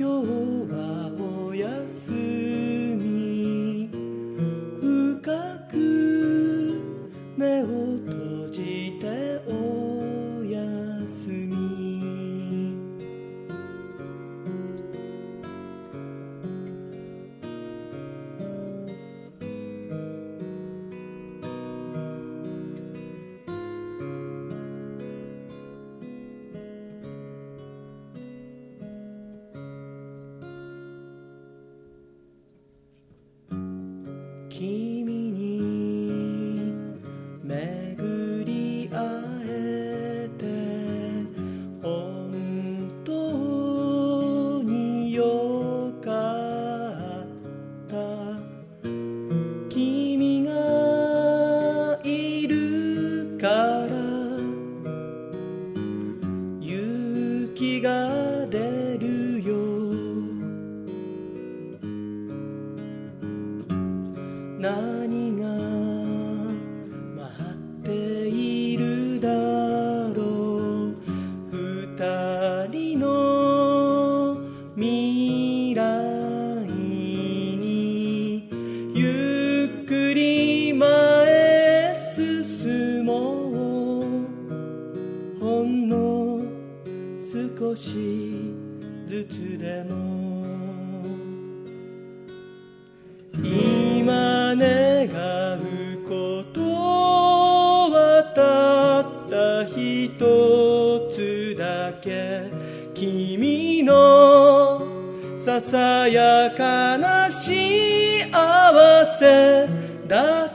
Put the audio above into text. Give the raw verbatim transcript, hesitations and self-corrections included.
今日はおやすみ、深く目を閉じておやすみ。君に巡り会えて本当によかった。君がいるから勇気が出るよ。何が待っているだろう、二人の未来に。ゆっくり前へ進もう、ほんの少しずつでも。今願うことはたった一つだけ、君のささやかな幸せだ